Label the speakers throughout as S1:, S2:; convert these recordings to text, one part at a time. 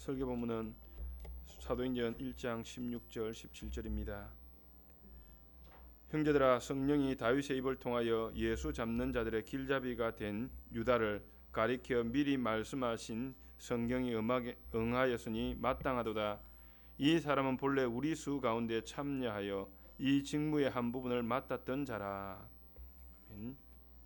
S1: 설교 본문은 사도행전 1장 16절 17절입니다. 형제들아, 성령이 다윗의 입을 통하여 예수 잡는 자들의 길잡이가 된 유다를 가리켜 미리 말씀하신 성경이 응하였으니 마땅하도다. 이 사람은 본래 우리 수 가운데 참여하여 이 직무의 한 부분을 맡았던 자라. 아멘.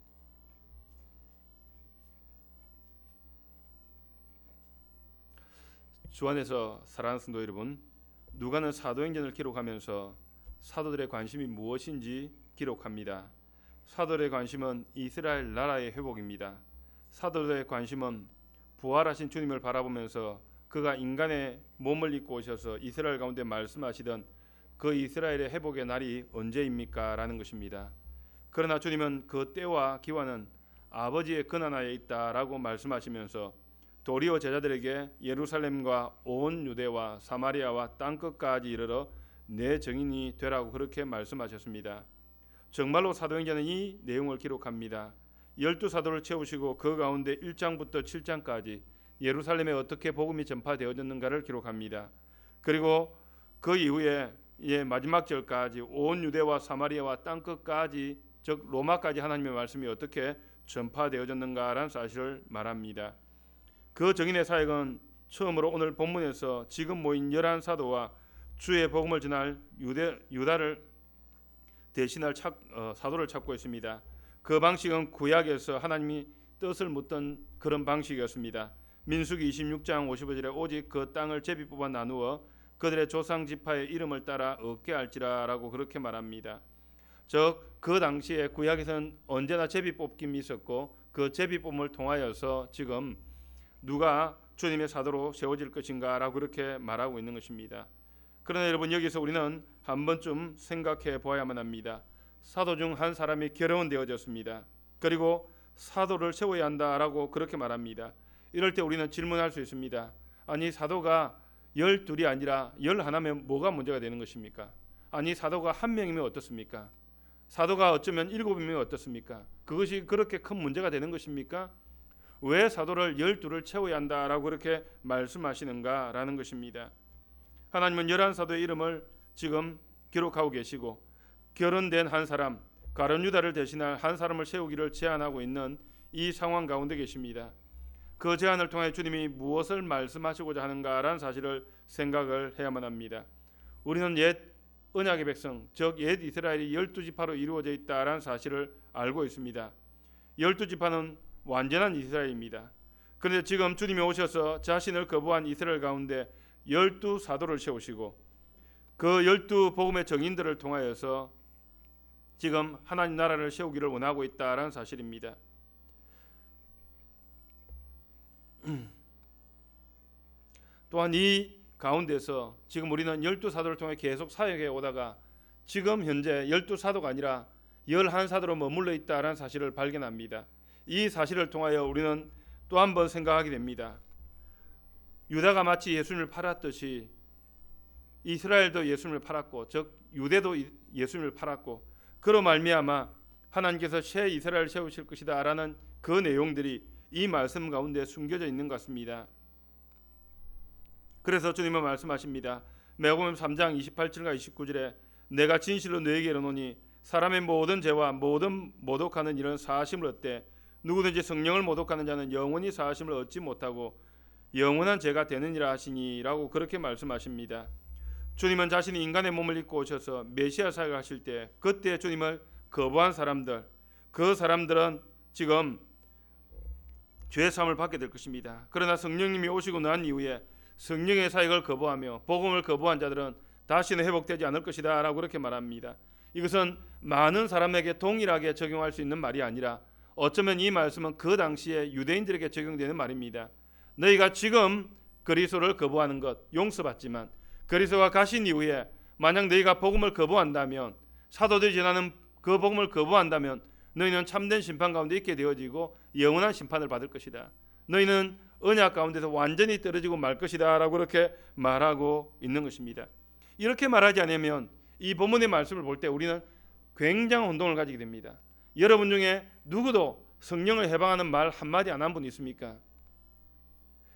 S1: 주 안에서 사랑하는 성도 여러분, 누가는 사도행전을 기록하면서 사도들의 관심이 무엇인지 기록합니다. 사도들의 관심은 이스라엘 나라의 회복입니다. 사도들의 관심은 부활하신 주님을 바라보면서 그가 인간의 몸을 입고 오셔서 이스라엘 가운데 말씀하시던 그 이스라엘의 회복의 날이 언제입니까? 라는 것입니다. 그러나 주님은 그 때와 기한은 아버지의 권한하에 있다라고 말씀하시면서 도리어 제자들에게 예루살렘과 온 유대와 사마리아와 땅끝까지 이르러 내 증인이 되라고 그렇게 말씀하셨습니다. 정말로 사도행전은 이 내용을 기록합니다. 12사도를 채우시고 그 가운데 1장부터 7장까지 예루살렘에 어떻게 복음이 전파되어졌는가를 기록합니다. 그리고 그 이후에 마지막 절까지 온 유대와 사마리아와 땅끝까지, 즉 로마까지 하나님의 말씀이 어떻게 전파되어졌는가라는 사실을 말합니다. 그 증인의 사역은 처음으로 오늘 본문에서 지금 모인 11사도와 주의 복음을 전할 유다를 대신할 사도를 찾고 있습니다. 그 방식은 구약에서 하나님이 뜻을 묻던 그런 방식이었습니다. 민수기 26장 55절에 오직 그 땅을 제비 뽑아 나누어 그들의 조상 지파의 이름을 따라 얻게 할지라라고 그렇게 말합니다. 즉 그 당시에 구약에서는 언제나 제비 뽑김이 있었고 그 제비 뽑음을 통하여서 지금 누가 주님의 사도로 세워질 것인가 라고 그렇게 말하고 있는 것입니다. 그러나 여러분, 여기서 우리는 한 번쯤 생각해 보아야만 합니다. 사도 중 한 사람이 결혼되어졌습니다. 그리고 사도를 세워야 한다라고 그렇게 말합니다. 이럴 때 우리는 질문할 수 있습니다. 아니, 사도가 12이 아니라 11면 뭐가 문제가 되는 것입니까? 아니, 사도가 1명이면 어떻습니까? 사도가 어쩌면 7명이면 어떻습니까? 그것이 그렇게 큰 문제가 되는 것입니까? 왜 사도를 12를 채워야 한다라고 그렇게 말씀하시는가라는 것입니다. 하나님은 11사도의 이름을 지금 기록하고 계시고 결혼된 한 사람, 가룟 유다를 대신할 한 사람을 세우기를 제안하고 있는 이 상황 가운데 계십니다. 그 제안을 통해 주님이 무엇을 말씀하시고자 하는가라는 사실을 생각을 해야만 합니다. 우리는 옛 언약의 백성, 즉 옛 이스라엘이 12지파로 이루어져 있다라는 사실을 알고 있습니다. 12지파는 완전한 이스라엘입니다. 그런데 지금 주님이 오셔서 자신을 거부한 이스라엘 가운데 12사도를 세우시고 그 12 복음의 증인들을 통하여서 지금 하나님 나라를 세우기를 원하고 있다라는 사실입니다. 또한 이 가운데서 지금 우리는 12사도를 통해 계속 사역해 오다가 지금 현재 12사도가 아니라 11사도로 머물러 있다라는 사실을 발견합니다. 이 사실을 통하여 우리는 또 한 번 생각하게 됩니다. 유다가 마치 예수님을 팔았듯이 이스라엘도 예수님을 팔았고, 즉 유대도 예수님을 팔았고, 그로 말미암아 하나님께서 새 이스라엘을 세우실 것이다라는 그 내용들이 이 말씀 가운데 숨겨져 있는 것 같습니다. 그래서 주님은 말씀하십니다. 마가복음 3장 28절과 29절에 내가 진실로 너에게 이르노니 사람의 모든 죄와 모든 모독하는 일은 사하심을 얻되 누구든지 성령을 모독하는 자는 영원히 사하심을 얻지 못하고 영원한 죄가 되느니라 하시니라고 그렇게 말씀하십니다. 주님은 자신이 인간의 몸을 입고 오셔서 메시아 사역을 하실 때 그때 주님을 거부한 사람들, 그 사람들은 지금 죄 사함을 받게 될 것입니다. 그러나 성령님이 오시고 난 이후에 성령의 사역을 거부하며 복음을 거부한 자들은 다시는 회복되지 않을 것이다 라고 그렇게 말합니다. 이것은 많은 사람에게 동일하게 적용할 수 있는 말이 아니라 어쩌면 이 말씀은 그 당시에 유대인들에게 적용되는 말입니다. 너희가 지금 그리스도를 거부하는 것 용서받지만 그리스도가 가신 이후에 만약 너희가 복음을 거부한다면, 사도들이 전하는 그 복음을 거부한다면 너희는 참된 심판 가운데 있게 되어지고 영원한 심판을 받을 것이다. 너희는 언약 가운데서 완전히 떨어지고 말 것이다 라고 그렇게 말하고 있는 것입니다. 이렇게 말하지 않으면 이 본문의 말씀을 볼 때 우리는 굉장한 혼동을 가지게 됩니다. 여러분 중에 누구도 성령을 해방하는 말 한마디 안 한 분 있습니까?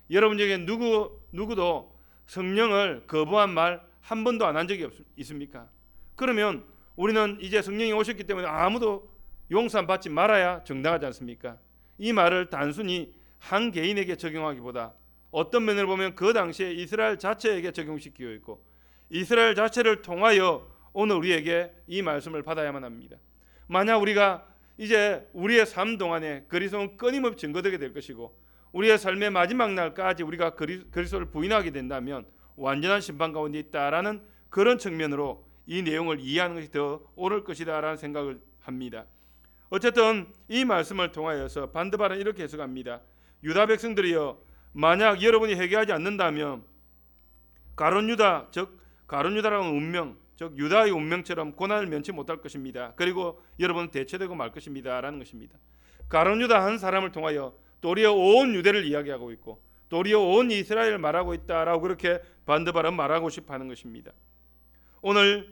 S1: 여러분 중에 누구도 성령을 거부한 말 한 번도 안 한 적이 있습니까? 그러면 우리는 이제 성령이 오셨기 때문에 아무도 용서함 받지 말아야 정당하지 않습니까? 이 말을 단순히 한 개인에게 적용하기보다 어떤 면을 보면 그 당시에 이스라엘 자체에게 적용시키고 있고 이스라엘 자체를 통하여 오늘 우리에게 이 말씀을 받아야만 합니다. 만약 우리가 이제 우리의 삶 동안에 그리스도는 끊임없이 증거되게 될 것이고 우리의 삶의 마지막 날까지 우리가 그리스도를 부인하게 된다면 완전한 심판 가운데 있다라는 그런 측면으로 이 내용을 이해하는 것이 더 옳을 것이다라는 생각을 합니다. 어쨌든 이 말씀을 통하여서 반드바는 이렇게 해석합니다. 유다 백성들이여 만약 여러분이 회개하지 않는다면 가룟 유다 즉 가룟 유다라는 운명 즉 유다의 운명처럼 고난을 면치 못할 것입니다. 그리고 여러분은 대체되고 말 것입니다라는 것입니다. 가룟 유다 한 사람을 통하여 도리어 온 유대를 이야기하고 있고 도리어 온 이스라엘을 말하고 있다라고 그렇게 반드바는 말하고 싶어하는 것입니다. 오늘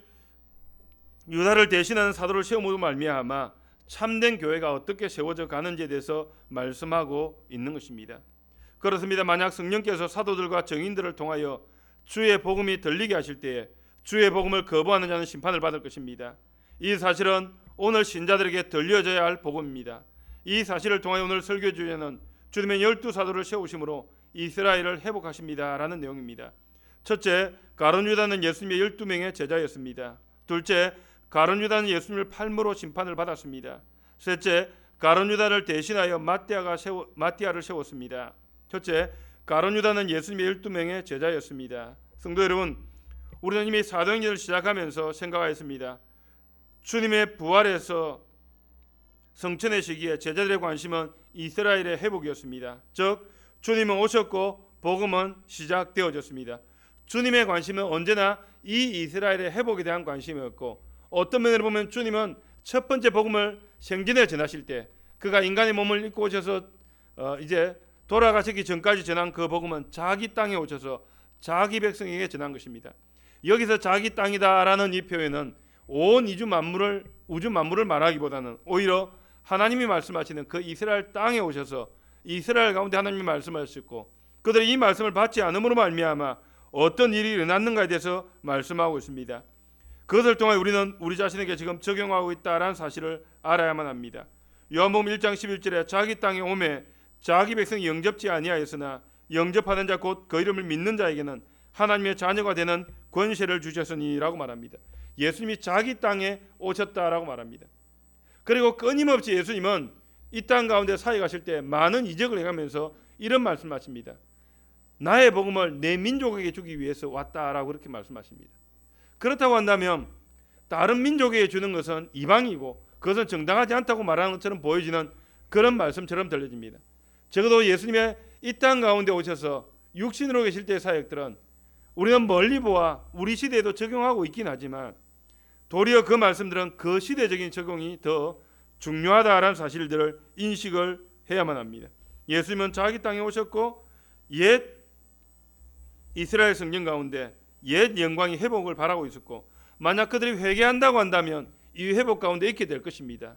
S1: 유다를 대신하는 사도를 세움으로 말미암아 참된 교회가 어떻게 세워져 가는지에 대해서 말씀하고 있는 것입니다. 그렇습니다. 만약 성령께서 사도들과 증인들을 통하여 주의 복음이 들리게 하실 때에 주의 복음을 거부하는 자는 심판을 받을 것입니다. 이 사실은 오늘 신자들에게 들려져야 할 복음입니다. 이 사실을 통하여 오늘 설교 주제는 주님의 12사도를 세우심으로 이스라엘을 회복하십니다 라는 내용입니다. 첫째, 가룟 유다는 예수님의 12명의 제자였습니다. 둘째, 가룟 유다는 예수님을 팔므로 심판을 받았습니다. 셋째, 가룟 유다를 대신하여 마띠아를 세웠습니다. 첫째, 가룟 유다는 예수님의 12명의 제자였습니다. 성도 여러분, 우리는 이미 사도행전을 시작하면서 생각하였습니다. 주님의 부활에서 성천의 시기에 제자들의 관심은 이스라엘의 회복이었습니다. 즉 주님은 오셨고 복음은 시작되어졌습니다. 주님의 관심은 언제나 이 이스라엘의 회복에 대한 관심이었고 어떤 면으로 보면 주님은 첫 번째 복음을 생전에 전하실 때 그가 인간의 몸을 입고 오셔서 이제 돌아가시기 전까지 전한 그 복음은 자기 땅에 오셔서 자기 백성에게 전한 것입니다. 여기서 자기 땅이다라는 이 표현은 온 우주 만물을 말하기보다는 오히려 하나님이 말씀하시는 그 이스라엘 땅에 오셔서 이스라엘 가운데 하나님이 말씀하셨고 그들이 이 말씀을 받지 않음으로 말미암아 어떤 일이 일어났는가에 대해서 말씀하고 있습니다. 그것을 통해 우리는 우리 자신에게 지금 적용하고 있다라는 사실을 알아야만 합니다. 요한복음 1장 11절에 자기 땅에 오매 자기 백성이 영접지 아니하였으나 영접하는 자 곧 그 이름을 믿는 자에게는 하나님의 자녀가 되는 권세를 주셨으니라고 말합니다. 예수님이 자기 땅에 오셨다라고 말합니다. 그리고 끊임없이 예수님은 이 땅 가운데 사역하실 때 많은 이적을 행하면서 이런 말씀하십니다. 나의 복음을 내 민족에게 주기 위해서 왔다라고 그렇게 말씀하십니다. 그렇다고 한다면 다른 민족에게 주는 것은 이방이고 그것은 정당하지 않다고 말하는 것처럼 보여지는 그런 말씀처럼 들려집니다. 적어도 예수님의 이 땅 가운데 오셔서 육신으로 계실 때의 사역들은 우리는 멀리 보아 우리 시대에도 적용하고 있긴 하지만 도리어 그 말씀들은 그 시대적인 적용이 더 중요하다라는 사실들을 인식을 해야만 합니다. 예수님은 자기 땅에 오셨고 옛 이스라엘 성경 가운데 옛 영광의 회복을 바라고 있었고 만약 그들이 회개한다고 한다면 이 회복 가운데 있게 될 것입니다.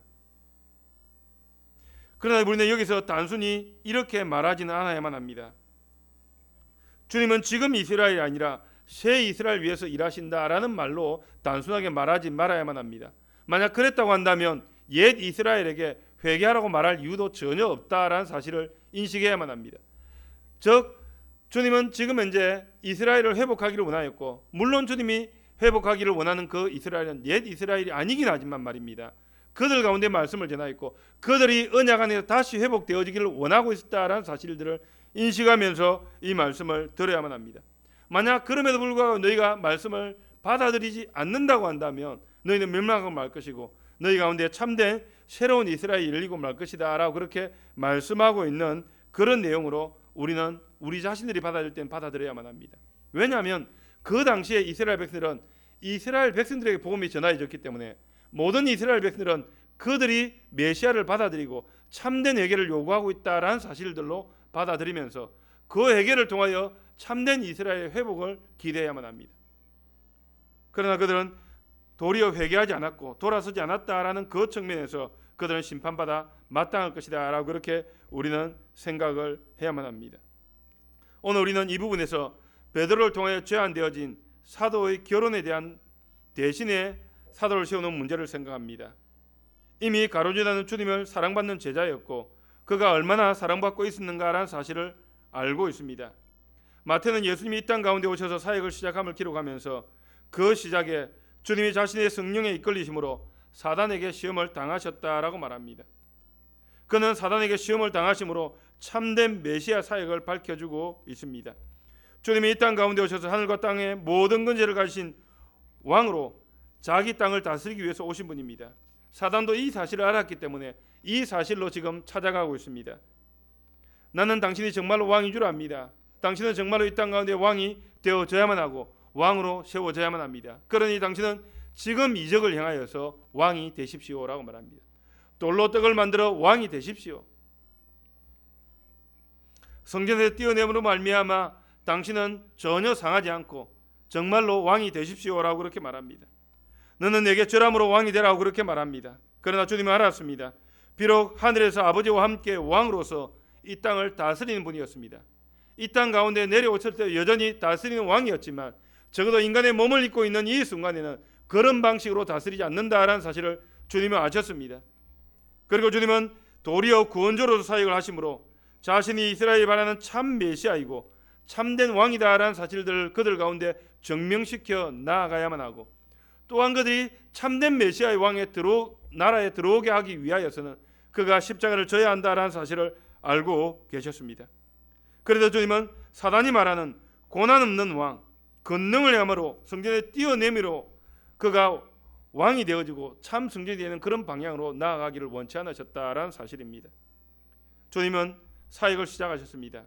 S1: 그러나 우리는 여기서 단순히 이렇게 말하지는 않아야만 합니다. 주님은 지금 이스라엘이 아니라 새 이스라엘 위해서 일하신다라는 말로 단순하게 말하지 말아야만 합니다. 만약 그랬다고 한다면 옛 이스라엘에게 회개하라고 말할 이유도 전혀 없다라는 사실을 인식해야만 합니다. 즉 주님은 지금 현재 이스라엘을 회복하기를 원하였고 물론 주님이 회복하기를 원하는 그 이스라엘은 옛 이스라엘이 아니긴 하지만 말입니다. 그들 가운데 말씀을 전하였고 그들이 언약 안에서 다시 회복되어지기를 원하고 있었다라는 사실들을 인식하면서 이 말씀을 들어야만 합니다. 만약 그럼에도 불구하고 너희가 말씀을 받아들이지 않는다고 한다면 너희는 멸망하고 말 것이고 너희 가운데 참된 새로운 이스라엘이 열리고 말 것이다 라고 그렇게 말씀하고 있는 그런 내용으로 우리는 우리 자신들이 받아들일 때는 받아들여야만 합니다. 왜냐하면 그 당시에 이스라엘 백성들은 이스라엘 백성들에게 복음이 전하여졌기 때문에 모든 이스라엘 백성들은 그들이 메시아를 받아들이고 참된 회개를 요구하고 있다라는 사실들로 받아들이면서 그 회개를 통하여 참된 이스라엘의 회복을 기대해야만 합니다. 그러나 그들은 도리어 회개하지 않았고 돌아서지 않았다라는 그 측면에서 그들은 심판받아 마땅할 것이다 라고 그렇게 우리는 생각을 해야만 합니다. 오늘 우리는 이 부분에서 베드로를 통해 제안되어진 사도의 결혼에 대한 대신에 사도를 세우는 문제를 생각합니다. 이미 가룟유다는 주님을 사랑받는 제자였고 그가 얼마나 사랑받고 있었는가라는 사실을 알고 있습니다. 마태는 예수님이 이 땅 가운데 오셔서 사역을 시작함을 기록하면서 그 시작에 주님이 자신의 성령에 이끌리심으로 사단에게 시험을 당하셨다라고 말합니다. 그는 사단에게 시험을 당하심으로 참된 메시아 사역을 밝혀주고 있습니다. 주님이 이 땅 가운데 오셔서 하늘과 땅의 모든 권세를 가지신 왕으로 자기 땅을 다스리기 위해서 오신 분입니다. 사단도 이 사실을 알았기 때문에 이 사실로 지금 찾아가고 있습니다. 나는 당신이 정말로 왕인 줄 압니다. 당신은 정말로 이 땅 가운데 왕이 되어져야만 하고 왕으로 세워져야만 합니다. 그러니 당신은 지금 이적을 향하여서 왕이 되십시오라고 말합니다. 돌로 떡을 만들어 왕이 되십시오. 성전에서 뛰어내므로 말미암아 당신은 전혀 상하지 않고 정말로 왕이 되십시오라고 그렇게 말합니다. 너는 내게 절함으로 왕이 되라고 그렇게 말합니다. 그러나 주님은 알았습니다. 비록 하늘에서 아버지와 함께 왕으로서 이 땅을 다스리는 분이었습니다. 이 땅 가운데 내려오실 때 여전히 다스리는 왕이었지만 적어도 인간의 몸을 입고 있는 이 순간에는 그런 방식으로 다스리지 않는다라는 사실을 주님은 아셨습니다. 그리고 주님은 도리어 구원자로서 사역을 하심으로 자신이 이스라엘이 바라는 참 메시아이고 참된 왕이다라는 사실들을 그들 가운데 증명시켜 나아가야만 하고 또한 그들이 참된 메시아의 왕의 나라에 들어오게 하기 위하여서는 그가 십자가를 져야 한다라는 사실을 알고 계셨습니다. 그래서 주님은 사단이 말하는 고난 없는 왕, 권능을 행함으로 성전에 뛰어내미로 그가 왕이 되어지고 참 성전이 되는 그런 방향으로 나아가기를 원치 않으셨다라는 사실입니다. 주님은 사역을 시작하셨습니다.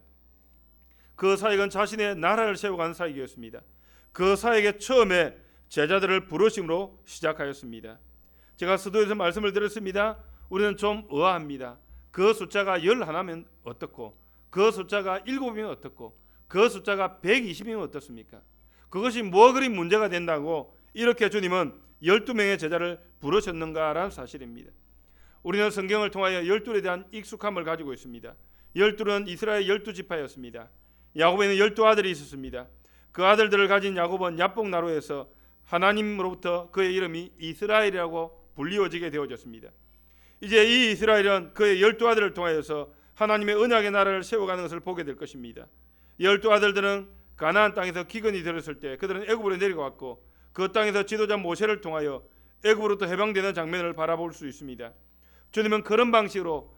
S1: 그 사역은 자신의 나라를 세워가는 사역이었습니다. 그 사역의 처음에 제자들을 부르심으로 시작하였습니다. 제가 서두에서 말씀을 드렸습니다. 우리는 좀 의아합니다. 그 숫자가 11면 어떻고 그 숫자가 7이면 어떻고 그 숫자가 120이면 어떻습니까? 그것이 뭐 그리 문제가 된다고 이렇게 주님은 12명의 제자를 부르셨는가라는 사실입니다. 우리는 성경을 통하여 12에 대한 익숙함을 가지고 있습니다. 12는 이스라엘 12지파였습니다. 야곱에는 12아들이 있었습니다. 그 아들들을 가진 야곱은 야복 나루에서 하나님으로부터 그의 이름이 이스라엘이라고 불리워지게 되어졌습니다. 이제 이 이스라엘은 그의 12아들을 통하여서 하나님의 언약의 나라를 세워가는 것을 보게 될 것입니다. 12아들들은 가나안 땅에서 기근이 들었을 때 그들은 애굽으로 내려갔고 그 땅에서 지도자 모세를 통하여 애굽으로부터 해방되는 장면을 바라볼 수 있습니다. 주님은 그런 방식으로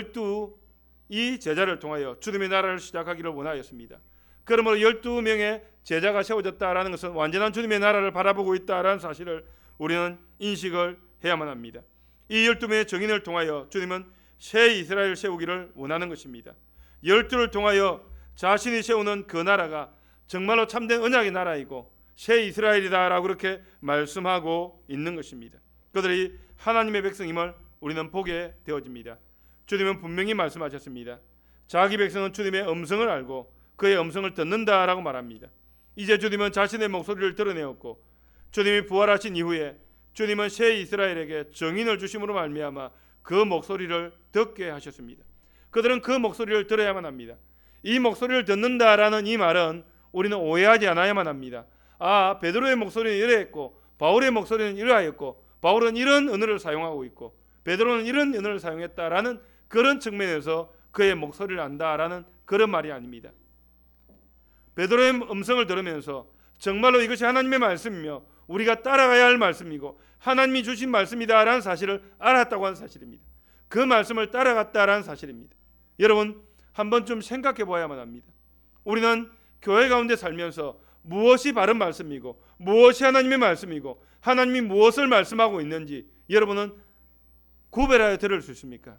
S1: 12이 제자를 통하여 주님의 나라를 시작하기를 원하였습니다. 그러므로 12명의 제자가 세워졌다라는 것은 완전한 주님의 나라를 바라보고 있다라는 사실을 우리는 인식을 해야만 합니다. 이 12명의 증인을 통하여 주님은 새 이스라엘을 세우기를 원하는 것입니다. 12를 통하여 자신이 세우는 그 나라가 정말로 참된 언약의 나라이고 새 이스라엘이다라고 그렇게 말씀하고 있는 것입니다. 그들이 하나님의 백성임을 우리는 보게 되어집니다. 주님은 분명히 말씀하셨습니다. 자기 백성은 주님의 음성을 알고 그의 음성을 듣는다라고 말합니다. 이제 주님은 자신의 목소리를 드러내었고 주님이 부활하신 이후에 주님은 새 이스라엘에게 정인을 주심으로 말미암아 그 목소리를 듣게 하셨습니다. 그들은 그 목소리를 들어야만 합니다. 이 목소리를 듣는다라는 이 말은 우리는 오해하지 않아야만 합니다. 아, 베드로의 목소리는 이러했고 바울의 목소리는 이러하였고 바울은 이런 언어를 사용하고 있고 베드로는 이런 언어를 사용했다라는 그런 측면에서 그의 목소리를 안다라는 그런 말이 아닙니다. 베드로의 음성을 들으면서 정말로 이것이 하나님의 말씀이며 우리가 따라가야 할 말씀이고 하나님이 주신 말씀이다라는 사실을 알았다고 하는 사실입니다. 그 말씀을 따라갔다라는 사실입니다. 여러분 한 번쯤 생각해 보아야만 합니다. 우리는 교회 가운데 살면서 무엇이 바른 말씀이고 무엇이 하나님의 말씀이고 하나님이 무엇을 말씀하고 있는지 여러분은 구별하여 들을 수 있습니까?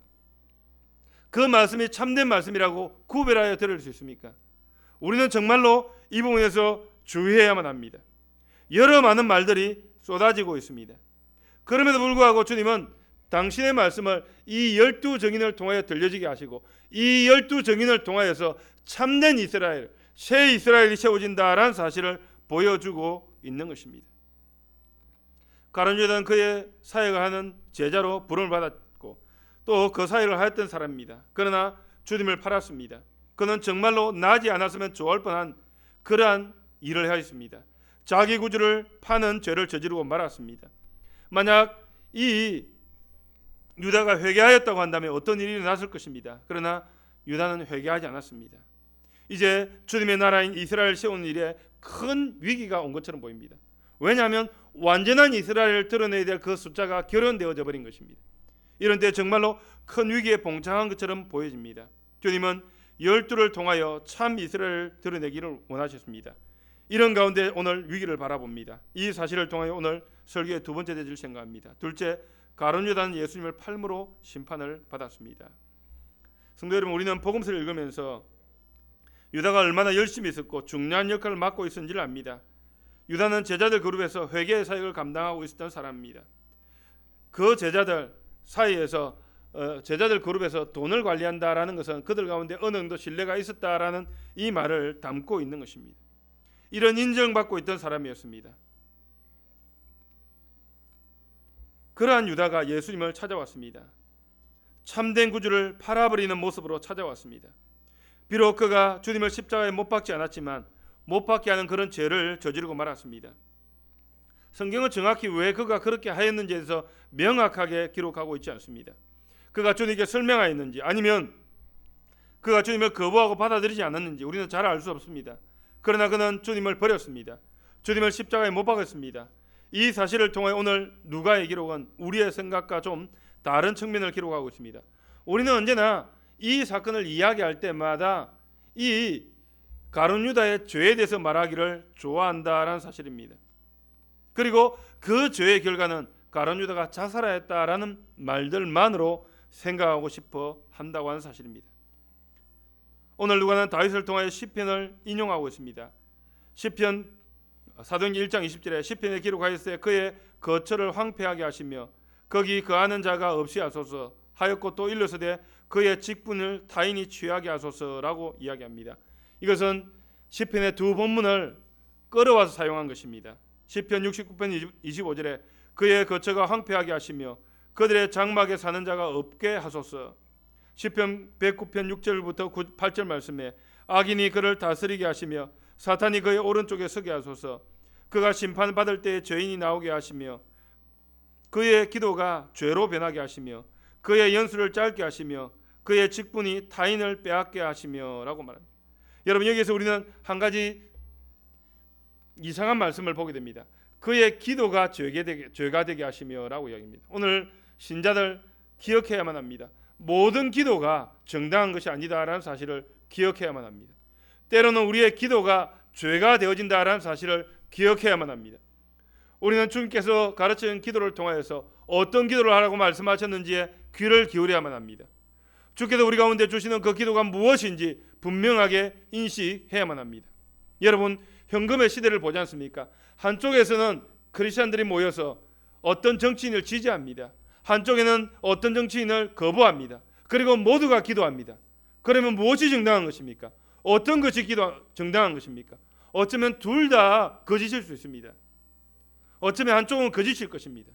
S1: 그 말씀이 참된 말씀이라고 구별하여 들을 수 있습니까? 우리는 정말로 이 부분에서 주의해야만 합니다. 여러 많은 말들이 쏟아지고 있습니다. 그럼에도 불구하고 주님은 당신의 말씀을 이 12증인을 통하여 들려지게 하시고 이 12증인을 통하여서 참된 이스라엘, 새 이스라엘이 세워진다라는 사실을 보여주고 있는 것입니다. 가룟유다는 그의 사역을 하는 제자로 부름을 받았고 또 그 사역을 하였던 사람입니다. 그러나 주님을 팔았습니다. 그는 정말로 나지 않았으면 좋을 뻔한 그러한 일을 하였습니다. 자기 구주를 파는 죄를 저지르고 말았습니다. 만약 이 유다가 회개하였다고 한다면 어떤 일이 일어났을 것입니다. 그러나 유다는 회개하지 않았습니다. 이제 주님의 나라인 이스라엘을 세우는 일에 큰 위기가 온 것처럼 보입니다. 왜냐하면 완전한 이스라엘을 드러내야 될 그 숫자가 결혼되어져 버린 것입니다. 이런 때 정말로 큰 위기에 봉착한 것처럼 보여집니다. 주님은 12를 통하여 참 이스라엘을 드러내기를 원하셨습니다. 이런 가운데 오늘 위기를 바라봅니다. 이 사실을 통하여 오늘 설교의 두 번째 대지를 생각합니다. 둘째, 가룟 유다는 예수님을 팔므로 심판을 받았습니다. 성도 여러분, 우리는 복음서를 읽으면서 유다가 얼마나 열심히 있었고 중요한 역할을 맡고 있었는지를 압니다. 유다는 제자들 그룹에서 회개의 사역을 감당하고 있었던 사람입니다. 그 제자들 사이에서 제자들 그룹에서 돈을 관리한다라는 것은 그들 가운데 어느 정도 신뢰가 있었다라는 이 말을 담고 있는 것입니다. 이런 인정받고 있던 사람이었습니다. 그러한 유다가 예수님을 찾아왔습니다. 참된 구주를 팔아버리는 모습으로 찾아왔습니다. 비록 그가 주님을 십자가에 못 박지 않았지만 못 박게 하는 그런 죄를 저지르고 말았습니다. 성경은 정확히 왜 그가 그렇게 하였는지에 대해서 명확하게 기록하고 있지 않습니다. 그가 주님께 설명하였는지 아니면 그가 주님을 거부하고 받아들이지 않았는지 우리는 잘 알 수 없습니다. 그러나 그는 주님을 버렸습니다. 주님을 십자가에 못 박았습니다. 이 사실을 통해 오늘 누가의 기록은 우리의 생각과 좀 다른 측면을 기록하고 있습니다. 우리는 언제나 이 사건을 이야기할 때마다 이 가룟 유다의 죄에 대해서 말하기를 좋아한다라는 사실입니다. 그리고 그 죄의 결과는 가룟 유다가 자살하였다라는 말들만으로 생각하고 싶어 한다고 하는 사실입니다. 오늘 누가는 다윗을 통하여 시편을 인용하고 있습니다. 시편 사도행전 1장 20절에 시편에 기록하였으되 그의 거처를 황폐하게 하시며 거기 거하는 자가 없이 하소서 하였고 또 일러서되 그의 직분을 타인이 취하게 하소서라고 이야기합니다. 이것은 시편의 두 본문을 끌어와서 사용한 것입니다. 시편 69편 25절에 그의 거처가 황폐하게 하시며 그들의 장막에 사는 자가 없게 하소서. 시편 109편 6절부터 8절 말씀에 악인이 그를 다스리게 하시며 사탄이 그의 오른쪽에 서게 하소서. 그가 심판받을 때에 죄인이 나오게 하시며 그의 기도가 죄로 변하게 하시며 그의 연수를 짧게 하시며 그의 직분이 타인을 빼앗게 하시며 라고 말합니다. 여러분, 여기서 우리는 한 가지 이상한 말씀을 보게 됩니다. 그의 기도가 죄가 되게 하시며 라고 이야기합니다. 오늘 신자들 기억해야만 합니다. 모든 기도가 정당한 것이 아니다라는 사실을 기억해야만 합니다. 때로는 우리의 기도가 죄가 되어진다라는 사실을 기억해야만 합니다. 우리는 주님께서 가르치는 기도를 통하여서 어떤 기도를 하라고 말씀하셨는지에 귀를 기울여야만 합니다. 주께서 우리 가운데 주시는 그 기도가 무엇인지 분명하게 인식해야만 합니다. 여러분, 현금의 시대를 보지 않습니까? 한쪽에서는 크리스천들이 모여서 어떤 정치인을 지지합니다. 한쪽에는 어떤 정치인을 거부합니다. 그리고 모두가 기도합니다. 그러면 무엇이 정당한 것입니까? 어떤 것이 정당한 것입니까? 어쩌면 둘 다 거짓일 수 있습니다. 어쩌면 한쪽은 거짓일 것입니다.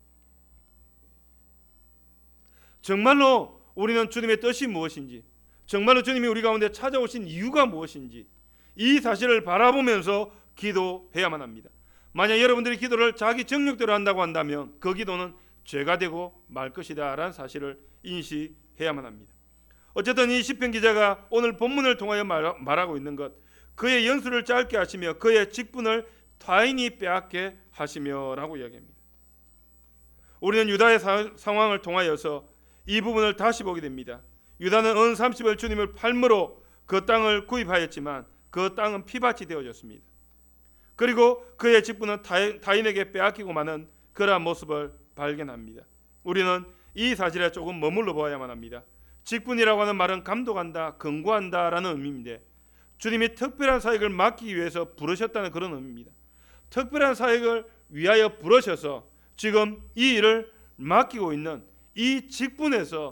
S1: 정말로 우리는 주님의 뜻이 무엇인지, 정말로 주님이 우리 가운데 찾아오신 이유가 무엇인지 이 사실을 바라보면서 기도해야만 합니다. 만약 여러분들이 기도를 자기 정력대로 한다고 한다면 그 기도는 죄가 되고 말 것이다 라는 사실을 인식해야만 합니다. 어쨌든 이 시편 기자가 오늘 본문을 통하여 말하고 있는 것, 그의 연수를 짧게 하시며 그의 직분을 타인이 빼앗게 하시며 라고 이야기합니다. 우리는 유다의 상황을 통하여서 이 부분을 다시 보게 됩니다. 유다는 은 30을 주님을 팔므로 그 땅을 구입하였지만 그 땅은 피밭이 되어졌습니다. 그리고 그의 직분은 타인에게 빼앗기고 마는 그러한 모습을 발견합니다. 우리는 이 사실에 조금 머물러 보아야만 합니다. 직분이라고 하는 말은 감독한다, 권고한다라는 의미인데 주님이 특별한 사역을 맡기 위해서 부르셨다는 그런 의미입니다. 특별한 사역을 위하여 부르셔서 지금 이 일을 맡기고 있는 이 직분에서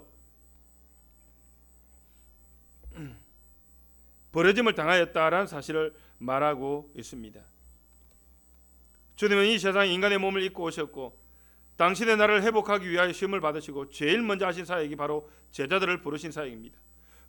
S1: 버려짐을 당하였다라는 사실을 말하고 있습니다. 주님은 이 세상에 인간의 몸을 입고 오셨고 당신의 나라를 회복하기 위하여 시험을 받으시고 제일 먼저 하신 사역이 바로 제자들을 부르신 사역입니다.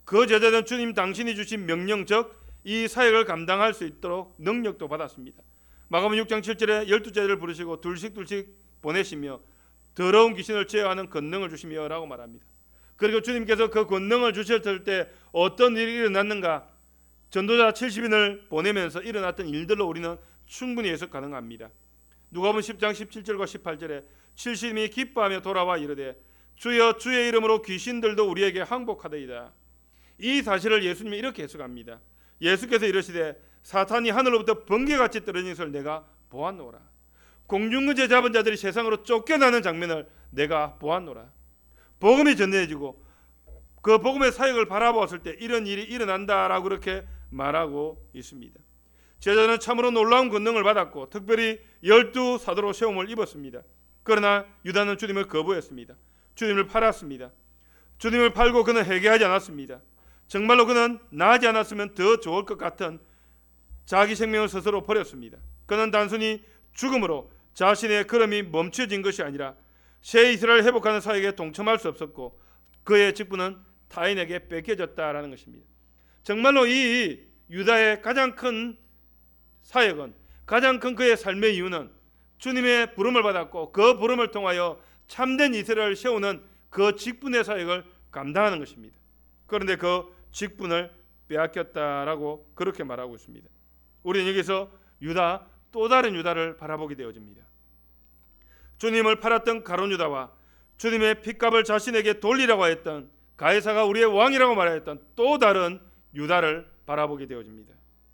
S1: 그 제자들은 주님 당신이 주신 명령 즉 이 사역을 감당할 수 있도록 능력도 받았습니다. 마가복음 6장 7절에 12제자를 부르시고 둘씩 보내시며 더러운 귀신을 제어하는 권능을 주시며 라고 말합니다. 그리고 주님께서 그 권능을 주셨을 때 어떤 일이 일어났는가? 전도자 70인을 보내면서 일어났던 일들로 우리는 충분히 해석 가능합니다. 누가복음 10장 17절과 18절에 70인이 기뻐하며 돌아와 이르되 주여 주의 이름으로 귀신들도 우리에게 항복하더이다. 이 사실을 예수님이 이렇게 해석합니다. 예수께서 이르시되 사탄이 하늘로부터 번개같이 떨어진 것을 내가 보았노라. 공중근제 잡은 자들이 세상으로 쫓겨나는 장면을 내가 보았노라. 복음이 전해지고 그 복음의 사역을 바라보았을 때 이런 일이 일어난다라고 그렇게 말하고 있습니다. 제자는 참으로 놀라운 권능을 받았고 특별히 12 사도로 세움을 입었습니다. 그러나 유다는 주님을 거부했습니다. 주님을 팔았습니다. 주님을 팔고 그는 회개하지 않았습니다. 정말로 그는 나지 않았으면 더 좋을 것 같은 자기 생명을 스스로 버렸습니다. 그는 단순히 죽음으로 자신의 걸음이 멈춰진 것이 아니라 새 이스라엘 회복하는 사역에 동참할 수 없었고 그의 직분은 타인에게 뺏겨졌다라는 것입니다. 정말로 이 유다의 가장 큰 사역은, 가장 큰 그의 삶의 이유는 주님의 부름을 받았고 그 부름을 통하여 참된 이스라엘을 세우는 그 직분의 사역을 감당하는 것입니다. 그런데 그 직분을 빼앗겼다라고 그렇게 말하고 있습니다. 우리는 여기서 유다, 또 다른 유다를 바라보게 되어집니다. 주님을 팔았던 가룟 유다와 주님의 핏값을 자신에게 돌리라고 했던 가이사가 우리의 왕이라고 말했던 또 다른 유다를 바라보게 되어집니다.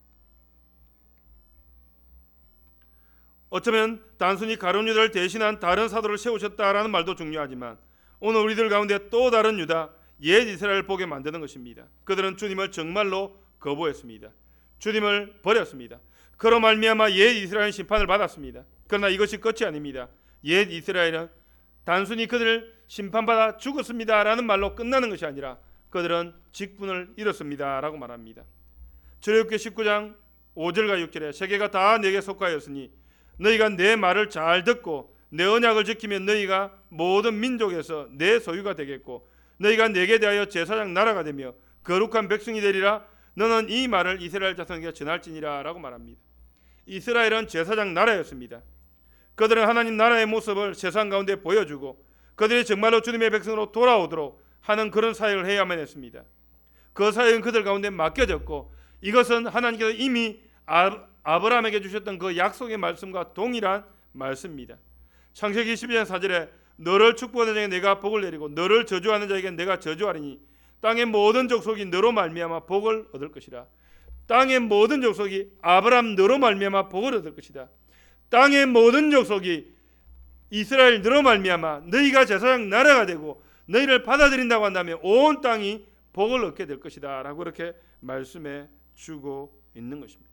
S1: 어쩌면 단순히 가룟 유다를 대신한 다른 사도를 세우셨다라는 말도 중요하지만 오늘 우리들 가운데 또 다른 유다, 옛 이스라엘을 보게 만드는 것입니다. 그들은 주님을 정말로 거부했습니다. 주님을 버렸습니다. 그로 말미암아 옛 이스라엘은 심판을 받았습니다. 그러나 이것이 끝이 아닙니다. 옛 이스라엘은 단순히 그들을 심판받아 죽었습니다라는 말로 끝나는 것이 아니라 그들은 직분을 잃었습니다 라고 말합니다. 출애굽기 19장 5절과 6절에 세계가 다 내게 속하였으니 너희가 내 말을 잘 듣고 내 언약을 지키면 너희가 모든 민족에서 내 소유가 되겠고 너희가 내게 대하여 제사장 나라가 되며 거룩한 백성이 되리라. 너는 이 말을 이스라엘 자손에게 전할지니라 라고 말합니다. 이스라엘은 제사장 나라였습니다. 그들은 하나님 나라의 모습을 세상 가운데 보여주고 그들이 정말로 주님의 백성으로 돌아오도록 하는 그런 사역을 해야만 했습니다. 그 사역은 그들 가운데 맡겨졌고 이것은 하나님께서 이미 아브라함에게 주셨던 그 약속의 말씀과 동일한 말씀입니다. 창세기 12장 4절에 너를 축복하는 자에게 내가 복을 내리고 너를 저주하는 자에게 내가 저주하리니 땅의 모든 족속이 너로 말미암아 복을 얻을 것이라. 땅의 모든 족속이 아브라함 너로 말미암아 복을 얻을 것이다. 땅의 모든 족속이 이스라엘 너로 말미암아 너희가 제사장 나라가 되고 너희를 받아들인다고 한다면 온 땅이 복을 얻게 될 것이다 라고 그렇게 말씀해 주고 있는 것입니다.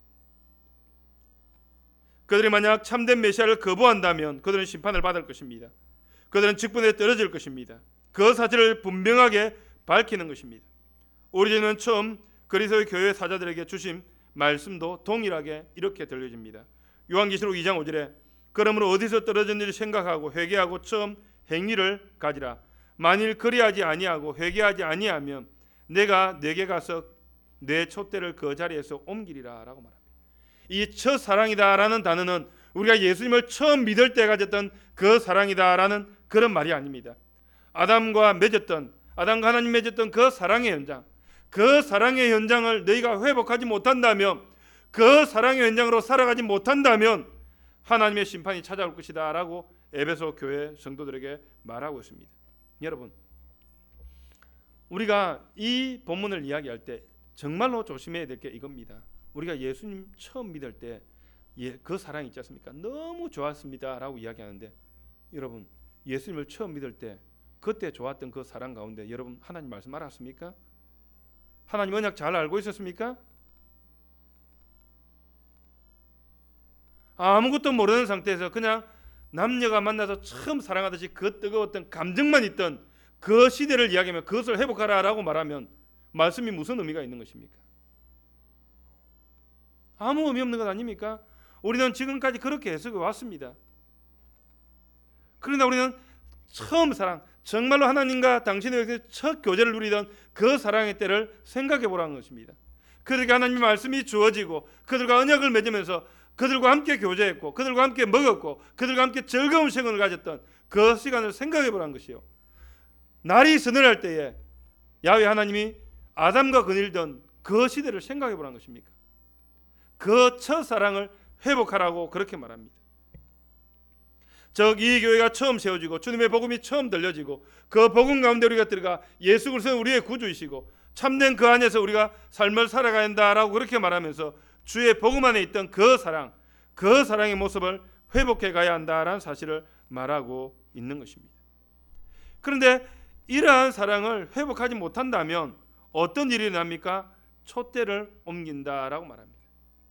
S1: 그들이 만약 참된 메시아를 거부한다면 그들은 심판을 받을 것입니다. 그들은 직분에 떨어질 것입니다. 그 사실을 분명하게 밝히는 것입니다. 오리진은 처음 그리스도의 교회 사자들에게 주신 말씀도 동일하게 이렇게 들려집니다. 요한계시록 2장 5절에 그러므로 어디서 떨어졌는지 생각하고 회개하고 처음 행위를 가지라. 만일 그리하지 아니하고 회개하지 아니하면 내가 내게 가서 내 촛대를 그 자리에서 옮기리라 라고 말합니다. 이 첫사랑이다라는 단어는 우리가 예수님을 처음 믿을 때 가졌던 그 사랑이다라는 그런 말이 아닙니다. 아담과 하나님 맺었던 그 사랑의 현장, 그 사랑의 현장을 너희가 회복하지 못한다면, 그 사랑의 현장으로 살아가지 못한다면 하나님의 심판이 찾아올 것이다 라고 에베소 교회 성도들에게 말하고 있습니다. 여러분, 우리가 이 본문을 이야기할 때 정말로 조심해야 될 게 이겁니다. 우리가 예수님 처음 믿을 때 그 사랑이 있지 않습니까? 너무 좋았습니다 라고 이야기하는데 여러분, 예수님을 처음 믿을 때 그때 좋았던 그 사랑 가운데 여러분 하나님 말씀 알았습니까? 하나님 언약 잘 알고 있었습니까? 아무것도 모르는 상태에서 그냥 남녀가 만나서 처음 사랑하듯이 그 뜨거웠던 감정만 있던 그 시대를 이야기하면 그것을 회복하라라고 말하면 말씀이 무슨 의미가 있는 것입니까? 아무 의미 없는 것 아닙니까? 우리는 지금까지 그렇게 해석해 왔습니다. 그러나 우리는 처음 사랑, 정말로 하나님과 당신의 백성의 첫 교제를 누리던 그 사랑의 때를 생각해 보라는 것입니다. 그들에게 하나님의 말씀이 주어지고 그들과 언약을 맺으면서 그들과 함께 교제했고 그들과 함께 먹었고 그들과 함께 즐거운 시간을 가졌던 그 시간을 생각해 보라는 것이요. 날이 서늘할 때에 야훼 하나님이 아담과 거닐던 그 시대를 생각해 보라는 것입니까? 그 첫사랑을 회복하라고 그렇게 말합니다. 즉 이 교회가 처음 세워지고 주님의 복음이 처음 들려지고 그 복음 가운데 우리가 들어가 예수 그리스도는 우리의 구주이시고 참된 그 안에서 우리가 삶을 살아가야 한다라고 그렇게 말하면서 주의 복음 안에 있던 그 사랑의 모습을 회복해 가야 한다라는 사실을 말하고 있는 것입니다. 그런데 이러한 사랑을 회복하지 못한다면 어떤 일이 납니까? 촛대를 옮긴다라고 말합니다.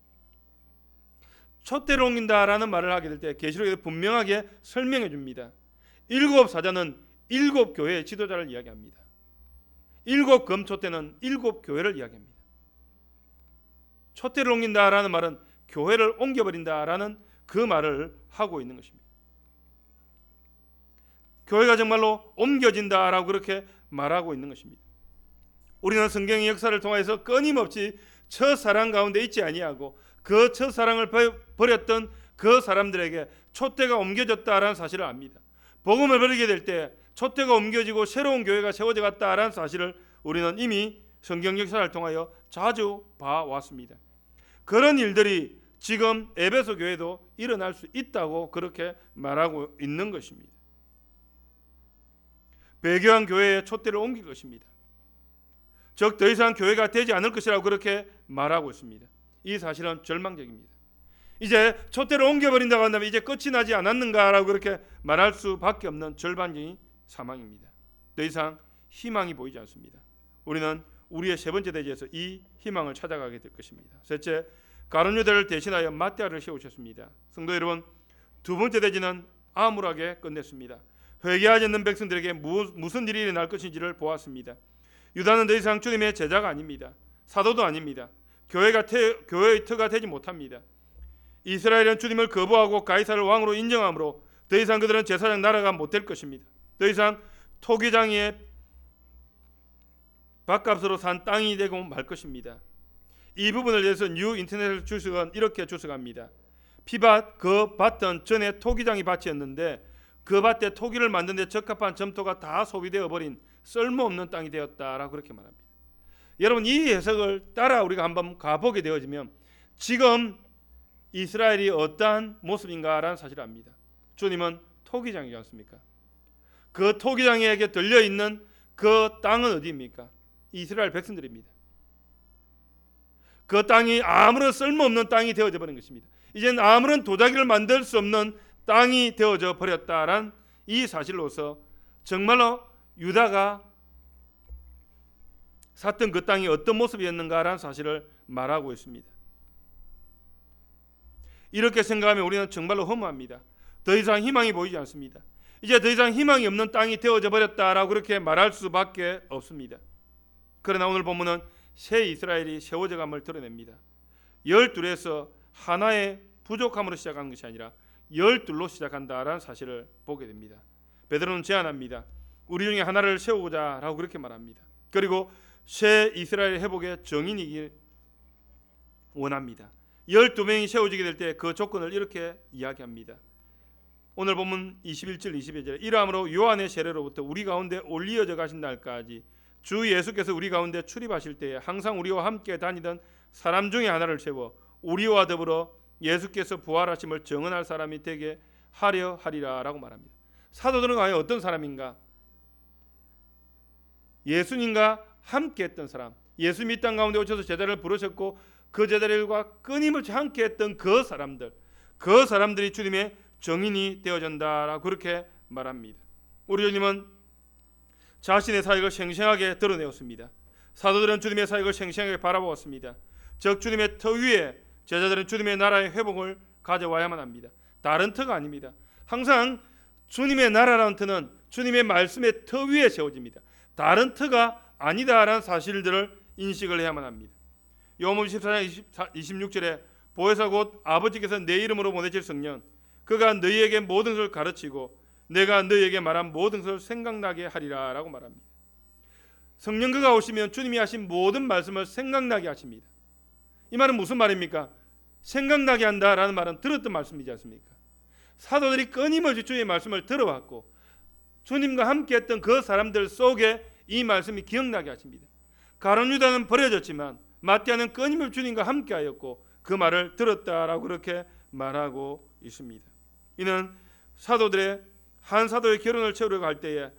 S1: 촛대를 옮긴다라는 말을 하게 될 때 계시록에서 분명하게 설명해 줍니다. 7 사자는 7 교회의 지도자를 이야기합니다. 7 금촛대는 7 교회를 이야기합니다. 촛대를 옮긴다라는 말은 교회를 옮겨버린다라는 그 말을 하고 있는 것입니다. 교회가 정말로 옮겨진다라고 그렇게 말하고 있는 것입니다. 우리는 성경의 역사를 통해서 끊임없이 첫사랑 가운데 있지 아니하고 그 첫사랑을 버렸던 그 사람들에게 촛대가 옮겨졌다라는 사실을 압니다. 복음을 버리게 될 때 촛대가 옮겨지고 새로운 교회가 세워져 갔다라는 사실을 우리는 이미 성경 역사를 통하여 자주 봐왔습니다. 그런 일들이 지금 에베소 교회도 일어날 수 있다고 그렇게 말하고 있는 것입니다. 배교한 교회의 촛대를 옮길 것입니다. 즉 더 이상 교회가 되지 않을 것이라고 그렇게 말하고 있습니다. 이 사실은 절망적입니다. 이제 촛대를 옮겨버린다고 한다면 이제 끝이 나지 않았는가라고 그렇게 말할 수밖에 없는 절반적인 사망입니다. 더 이상 희망이 보이지 않습니다. 우리는 우리의 세 번째 대지에서 이 희망을 찾아가게 될 것입니다. 셋째, 가룟 유다를 대신하여 마띠아를 세우셨습니다. 성도 여러분, 두 번째 대지는 암울하게 끝냈습니다. 회개하지 않는 백성들에게 무슨 일이 일어날 것인지를 보았습니다. 유다는 더 이상 주님의 제자가 아닙니다. 사도도 아닙니다. 교회의 터가 되지 못합니다. 이스라엘은 주님을 거부하고 가이사를 왕으로 인정함으로 더 이상 그들은 제사장 나라가 못될 것입니다. 더 이상 토기장의 밥값으로 산 땅이 되고 말 것입니다. 이 부분을 위해서 뉴 인터내셔널 주석은 이렇게 주석합니다. 피밭 그 밭은 전에 토기장이 밭이었는데 그 밭에 토기를 만드는 데 적합한 점토가 다 소비되어 버린 쓸모없는 땅이 되었다라고 그렇게 말합니다. 여러분 이 해석을 따라 우리가 한번 가보게 되어지면 지금 이스라엘이 어떠한 모습인가라는 사실을 압니다. 주님은 토기장이지 않습니까? 그 토기장에게 들려있는 그 땅은 어디입니까? 이스라엘 백성들입니다. 그 땅이 아무런 쓸모없는 땅이 되어져 버린 것입니다. 이제는 아무런 도자기를 만들 수 없는 땅이 되어져 버렸다란 이 사실로서 정말로 유다가 샀던 그 땅이 어떤 모습이었는가라는 사실을 말하고 있습니다. 이렇게 생각하면 우리는 정말로 허무합니다. 더 이상 희망이 보이지 않습니다. 이제 더 이상 희망이 없는 땅이 되어져 버렸다라고 그렇게 말할 수밖에 없습니다. 그러나 오늘 본문은 새 이스라엘이 세워져감을 드러냅니다. 12에서 하나의 부족함으로 시작하는 것이 아니라 12로 시작한다라는 사실을 보게 됩니다. 베드로는 제안합니다. 우리 중에 하나를 세우고자 라고 그렇게 말합니다. 그리고 새 이스라엘 회복의 정인이길 원합니다. 12명이 세워지게 될 때 그 조건을 이렇게 이야기합니다. 오늘 본문 21절 22절에 이러함으로 요한의 세례로부터 우리 가운데 올리어져 가신 날까지 주 예수께서 우리 가운데 출입하실 때에 항상 우리와 함께 다니던 사람 중에 하나를 세워 우리와 더불어 예수께서 부활하심을 증언할 사람이 되게 하려 하리라 라고 말합니다. 사도들은 과연 어떤 사람인가? 예수님과 함께 했던 사람, 예수님이 이 땅 가운데 오셔서 제자를 부르셨고 그 제자들과 끊임없이 함께 했던 그 사람들이 주님의 정인이 되어진다라고 그렇게 말합니다. 우리 주님은 자신의 사역을 생생하게 드러내었습니다. 사도들은 주님의 사역을 생생하게 바라보았습니다. 즉 주님의 터 위에 제자들은 주님의 나라의 회복을 가져와야만 합니다. 다른 터가 아닙니다. 항상 주님의 나라라는 터는 주님의 말씀의 터 위에 세워집니다. 다른 터가 아니다라는 사실들을 인식을 해야만 합니다. 요한복음 14장 26절에 보혜사 곧 아버지께서 내 이름으로 보내실 성령 그가 너희에게 모든 것을 가르치고 내가 너희에게 말한 모든 것을 생각나게 하리라 라고 말합니다. 성령 그가 오시면 주님이 하신 모든 말씀을 생각나게 하십니다. 이 말은 무슨 말입니까? 생각나게 한다라는 말은 들었던 말씀이지 않습니까? 사도들이 끊임없이 주의 말씀을 들어왔고 주님과 함께했던 그 사람들 속에 이 말씀이 기억나게 하십니다. 가룟 유다는 버려졌지만 마띠아는 끊임없이 주님과 함께하였고 그 말을 들었다라고 그렇게 말하고 있습니다. 이는 사도들의 한 사도의 결혼을 채우려고 할 때에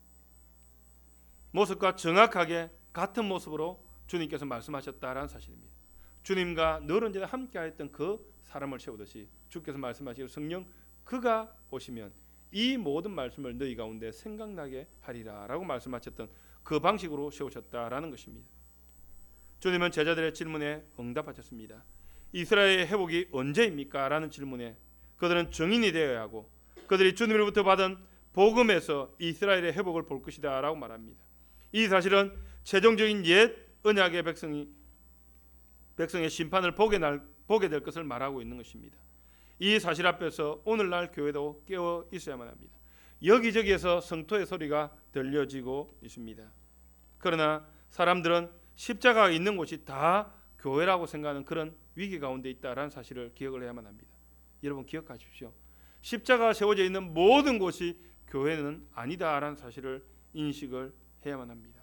S1: 모습과 정확하게 같은 모습으로 주님께서 말씀하셨다라는 사실입니다. 주님과 늘 언제나 함께하였던 그 사람을 채우듯이 주께서 말씀하시기로 성령 그가 오시면 이 모든 말씀을 너희 가운데 생각나게 하리라 라고 말씀하셨던 그 방식으로 세우셨다라는 것입니다. 주님은 제자들의 질문에 응답하셨습니다. 이스라엘의 회복이 언제입니까? 라는 질문에 그들은 증인이 되어야 하고 그들이 주님으로부터 받은 복음에서 이스라엘의 회복을 볼 것이다 라고 말합니다. 이 사실은 최종적인 옛 언약의 백성의 심판을 보게 될 것을 말하고 있는 것입니다. 이 사실 앞에서 오늘날 교회도 깨어 있어야만 합니다. 여기저기에서 성토의 소리가 들려지고 있습니다. 그러나 사람들은 십자가가 있는 곳이 다 교회라고 생각하는 그런 위기 가운데 있다라는 사실을 기억을 해야만 합니다. 여러분 기억하십시오. 십자가가 세워져 있는 모든 곳이 교회는 아니다라는 사실을 인식을 해야만 합니다.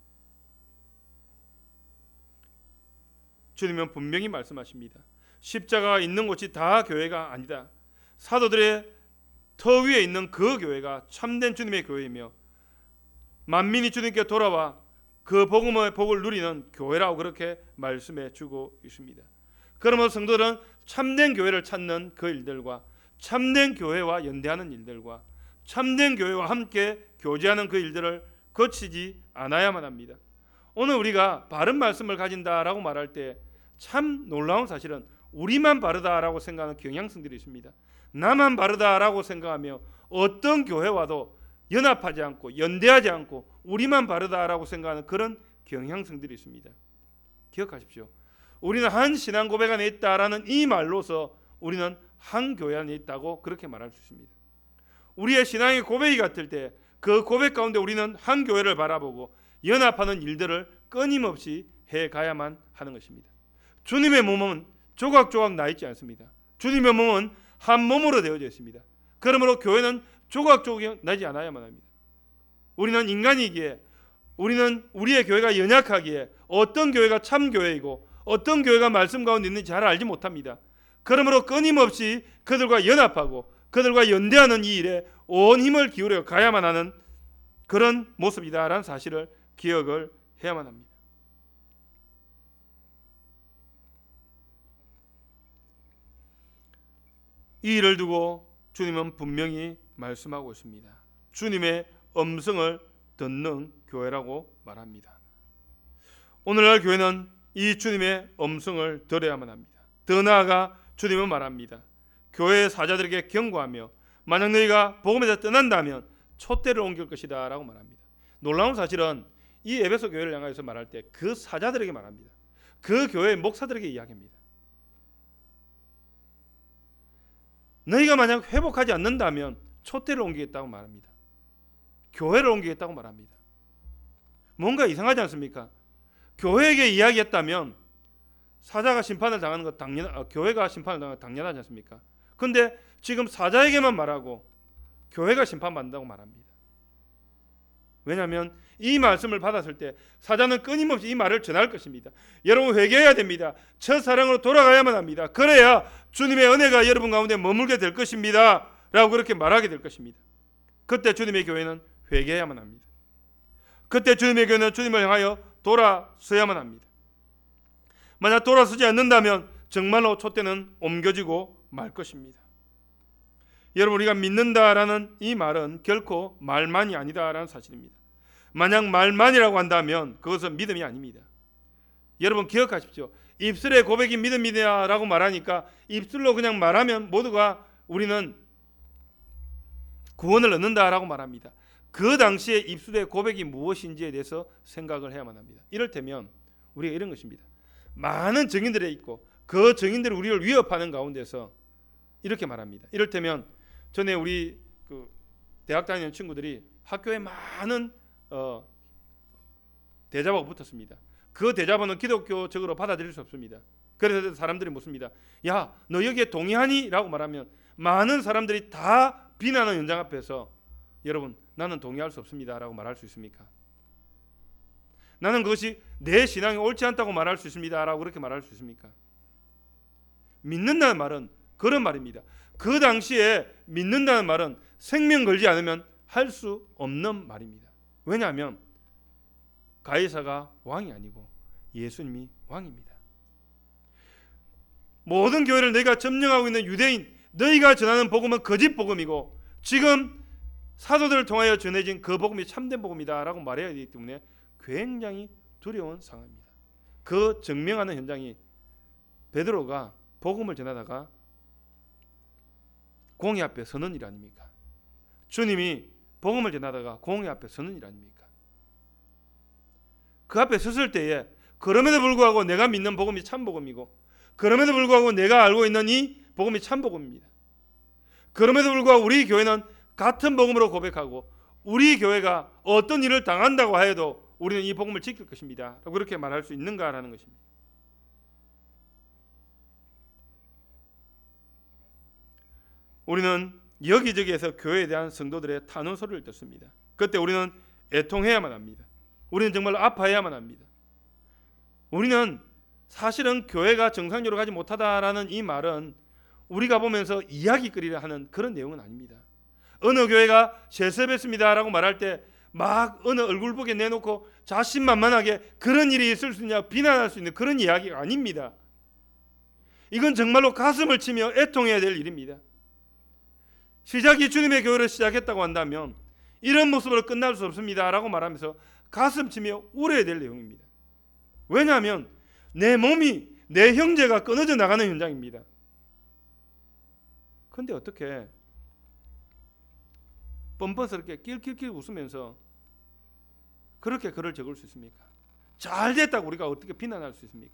S1: 주님은 분명히 말씀하십니다. 십자가가 있는 곳이 다 교회가 아니다. 사도들의 터 위에 있는 그 교회가 참된 주님의 교회이며 만민이 주님께 돌아와 그 복음의 복을 누리는 교회라고 그렇게 말씀해 주고 있습니다. 그러면 성도들은 참된 교회를 찾는 그 일들과 참된 교회와 연대하는 일들과 참된 교회와 함께 교제하는 그 일들을 거치지 않아야만 합니다. 오늘 우리가 바른 말씀을 가진다라고 말할 때 참 놀라운 사실은 우리만 바르다라고 생각하는 경향성들이 있습니다. 나만 바르다라고 생각하며 어떤 교회와도 연합하지 않고 연대하지 않고 우리만 바르다라고 생각하는 그런 경향성들이 있습니다. 기억하십시오. 우리는 한 신앙 고백 안에 있다라는 이 말로서 우리는 한 교회 안에 있다고 그렇게 말할 수 있습니다. 우리의 신앙의 고백이 같을 때 그 고백 가운데 우리는 한 교회를 바라보고 연합하는 일들을 끊임없이 해가야만 하는 것입니다. 주님의 몸은 조각조각 나 있지 않습니다. 주님의 몸은 한 몸으로 되어져 있습니다. 그러므로 교회는 조각조각이 나지 않아야만 합니다. 우리는 인간이기에 우리는 우리의 교회가 연약하기에 어떤 교회가 참 교회이고 어떤 교회가 말씀 가운데 있는지 잘 알지 못합니다. 그러므로 끊임없이 그들과 연합하고 그들과 연대하는 이 일에 온 힘을 기울여 가야만 하는 그런 모습이다라는 사실을 기억을 해야만 합니다. 이 일을 두고 주님은 분명히 말씀하고 있습니다. 주님의 음성을 듣는 교회라고 말합니다. 오늘날 교회는 이 주님의 음성을 들어야만 합니다. 더 나아가 주님은 말합니다. 교회의 사자들에게 경고하며 만약 너희가 복음에서 떠난다면 촛대를 옮길 것이다 라고 말합니다. 놀라운 사실은 이 에베소 교회를 향해서 말할 때 그 사자들에게 말합니다. 그 교회의 목사들에게 이야기합니다. 너희가 만약 회복하지 않는다면 촛대를 옮기겠다고 말합니다. 교회를 옮기겠다고 말합니다. 뭔가 이상하지 않습니까? 교회에게 이야기했다면 사자가 심판을 당하는 것 교회가 심판을 당하는 것 당연하지 않습니까? 그런데 지금 사자에게만 말하고 교회가 심판받는다고 말합니다. 왜냐하면 이 말씀을 받았을 때 사자는 끊임없이 이 말을 전할 것입니다. 여러분 회개해야 됩니다. 첫사랑으로 돌아가야만 합니다. 그래야 주님의 은혜가 여러분 가운데 머물게 될 것입니다 라고 그렇게 말하게 될 것입니다. 그때 주님의 교회는 회개해야만 합니다. 그때 주님의 교회는 주님을 향하여 돌아서야만 합니다. 만약 돌아서지 않는다면 정말로 촛대는 옮겨지고 말 것입니다. 여러분 우리가 믿는다라는 이 말은 결코 말만이 아니다라는 사실입니다. 만약 말만이라고 한다면 그것은 믿음이 아닙니다. 여러분 기억하십시오. 입술의 고백이 믿음이다라고 말하니까 입술로 그냥 말하면 모두가 우리는 구원을 얻는다라고 말합니다. 그 당시에 입술의 고백이 무엇인지에 대해서 생각을 해야만 합니다. 이를테면 우리가 이런 것입니다. 많은 증인들이 있고 그 증인들이 우리를 위협하는 가운데서 이렇게 말합니다. 이를테면 전에 우리 대학 다니는 친구들이 학교에 많은 대자보가 붙었습니다. 그 대자보는 기독교적으로 받아들일 수 없습니다. 그래서 사람들이 묻습니다. 야, 너 여기에 동의하니? 라고 말하면 많은 사람들이 다 비난하는 현장 앞에서 여러분, 나는 동의할 수 없습니다 라고 말할 수 있습니까? 나는 그것이 내 신앙이 옳지 않다고 말할 수 있습니다 라고 그렇게 말할 수 있습니까? 믿는다는 말은 그런 말입니다. 그 당시에 믿는다는 말은 생명 걸지 않으면 할 수 없는 말입니다. 왜냐하면 가이사가 왕이 아니고 예수님이 왕입니다. 모든 교회를 너희가 점령하고 있는 유대인, 너희가 전하는 복음은 거짓 복음이고 지금 사도들을 통하여 전해진 그 복음이 참된 복음이다 라고 말해야 되기 때문에 굉장히 두려운 상황입니다. 그 증명하는 현장이 베드로가 복음을 전하다가 공의 앞에 서는 일 아닙니까? 주님이 복음을 전하다가 공의 앞에 서는 일 아닙니까? 그 앞에 섰을 때에 그럼에도 불구하고 내가 믿는 복음이 참 복음이고 그럼에도 불구하고 내가 알고 있는 이 복음이 참 복음입니다. 그럼에도 불구하고 우리 교회는 같은 복음으로 고백하고 우리 교회가 어떤 일을 당한다고 하여도 우리는 이 복음을 지킬 것입니다. 그렇게 말할 수 있는가라는 것입니다. 우리는 여기저기에서 교회에 대한 성도들의 탄원 소리를 듣습니다. 그때 우리는 애통해야만 합니다. 우리는 정말 아파해야만 합니다. 우리는 사실은 교회가 정상적으로 가지 못하다라는 이 말은 우리가 보면서 이야기거리를 하는 그런 내용은 아닙니다. 어느 교회가 세습했습니다라고 말할 때 막 어느 얼굴 보게 내놓고 자신만만하게 그런 일이 있을 수 있냐 비난할 수 있는 그런 이야기가 아닙니다. 이건 정말로 가슴을 치며 애통해야 될 일입니다. 시작이 주님의 교회를 시작했다고 한다면 이런 모습으로 끝날 수 없습니다라고 말하면서 가슴 치며 울어야 될 내용입니다. 왜냐하면 내 몸이 내 형제가 끊어져 나가는 현장입니다. 그런데 어떻게 뻔뻔스럽게 낄낄낄 웃으면서 그렇게 글을 적을 수 있습니까? 잘 됐다고 우리가 어떻게 비난할 수 있습니까?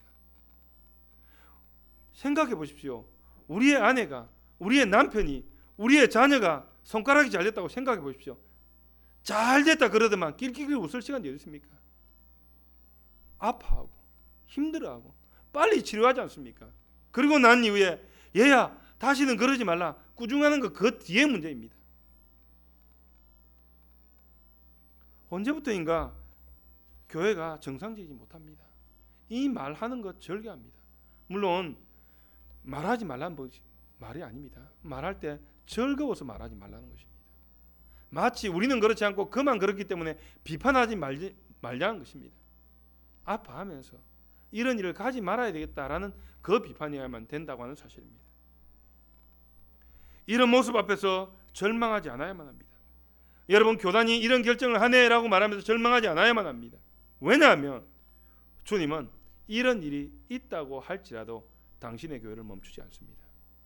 S1: 생각해 보십시오. 우리의 아내가, 우리의 남편이, 우리의 자녀가 손가락이 잘 됐다고 생각해 보십시오. 잘 됐다 그러더만 낄낄낄 웃을 시간이 어디 있습니까? 아파하고 힘들어하고 빨리 치료하지 않습니까? 그리고 난 이후에 얘야 다시는 그러지 말라 꾸중하는 거 그 뒤에 문제입니다. 언제부터인가 교회가 정상적이지 못합니다. 이 말하는 것 절개합니다. 물론 말하지 말라는 말이 아닙니다. 말할 때 즐거워서 말하지 말라는 것입니다. 마치 우리는 그렇지 않고 그만 그렇기 때문에 비판하지 말자는 것입니다. 아파하면서 이런 일을 가지 말아야 되겠다라는 그 비판이어야만 된다고 하는 사실입니다. 이런 모습 앞에서 절망하지 않아야만 합니다. 여러분 교단이 이런 결정을 하네라고 말하면서 절망하지 않아야만 합니다. 왜냐하면 주님은 이런 일이 있다고 할지라도 당신의 교회를 멈추지 않습니다.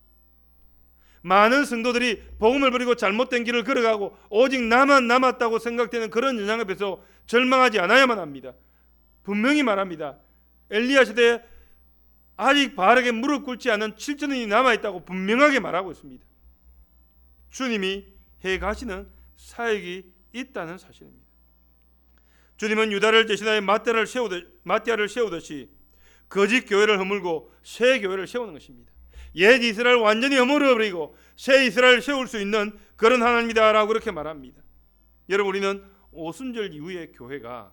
S1: 많은 성도들이 복음을 버리고 잘못된 길을 걸어가고 오직 나만 남았다고 생각되는 그런 현상 앞에서 절망하지 않아야만 합니다. 분명히 말합니다. 엘리야 시대에 아직 바르게 무릎 꿇지 않은 7천인이 남아있다고 분명하게 말하고 있습니다. 주님이 해가시는 사역이 있다는 사실입니다. 주님은 유다를 대신하여 마띠아를 세우듯이 거짓 교회를 허물고 새 교회를 세우는 것입니다. 옛 이스라엘 완전히 허물어버리고 새 이스라엘을 세울 수 있는 그런 하나님이다라고 그렇게 말합니다. 여러분 우리는 오순절 이후의 교회가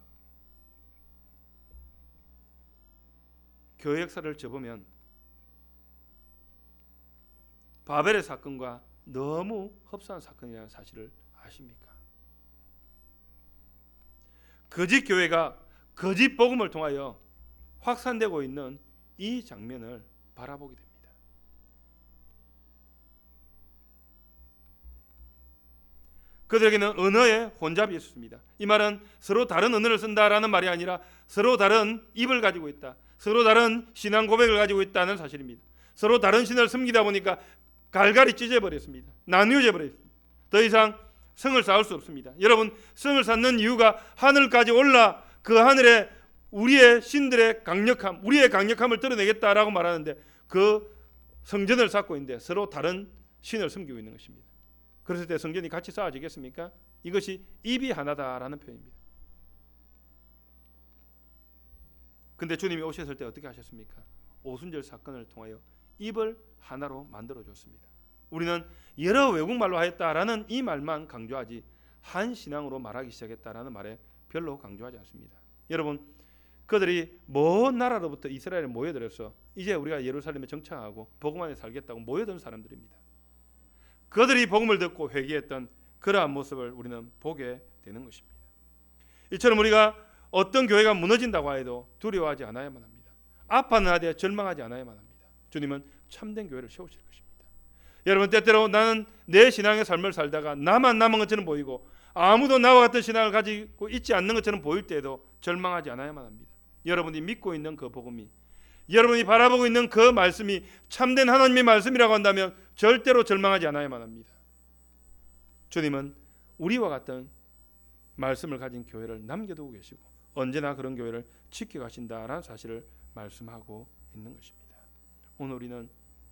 S1: 교회 역사를 접으면 바벨의 사건과 너무 흡사한 사건이라는 사실을 아십니까? 거짓 교회가 거짓 복음을 통하여 확산되고 있는 이 장면을 바라보게 됩니다. 그들에게는 언어의 혼잡이 있었습니다. 이 말은 서로 다른 언어를 쓴다라는 말이 아니라 서로 다른 입을 가지고 있다, 서로 다른 신앙 고백을 가지고 있다는 사실입니다. 서로 다른 신을 섬기다 보니까 갈갈이 찢어버렸습니다. 나뉘어져 버렸습니다. 더 이상 성을 쌓을 수 없습니다. 여러분 성을 쌓는 이유가 하늘까지 올라 그 하늘에 우리의 신들의 강력함, 우리의 강력함을 드러내겠다라고 말하는데 그 성전을 쌓고 있는데 서로 다른 신을 섬기고 있는 것입니다. 그랬을 때 성전이 같이 쌓아지겠습니까? 이것이 입이 하나다라는 표현입니다. 근데 주님이 오셨을 때 어떻게 하셨습니까? 오순절 사건을 통하여 입을 하나로 만들어 줬습니다. 우리는 여러 외국말로 하였다라는 이 말만 강조하지 한 신앙으로 말하기 시작했다라는 말에 별로 강조하지 않습니다. 여러분, 그들이 먼 나라로부터 이스라엘에 모여들어서 이제 우리가 예루살렘에 정착하고 복음 안에 살겠다고 모여든 사람들입니다. 그들이 복음을 듣고 회개했던 그러한 모습을 우리는 보게 되는 것입니다. 이처럼 우리가 어떤 교회가 무너진다고 해도 두려워하지 않아야만 합니다. 아파는 하되 절망하지 않아야만 합니다. 주님은 참된 교회를 세우실 것입니다. 여러분, 때때로 나는 내 신앙의 삶을 살다가 나만 남은 것처럼 보이고 아무도 나와 같은 신앙을 가지고 있지 않는 것처럼 보일 때에도 절망하지 않아야만 합니다. 여러분이 믿고 있는 그 복음이, 여러분이 바라보고 있는 그 말씀이 참된 하나님의 말씀이라고 한다면 절대로 절망하지 않아야만 합니다. 주님은 우리와 같은 말씀을 가진 교회를 남겨두고 계시고 언제나 그런 교회를 지켜가신다라는 사실을 말씀하고 있는 것입니다. 오늘 우리는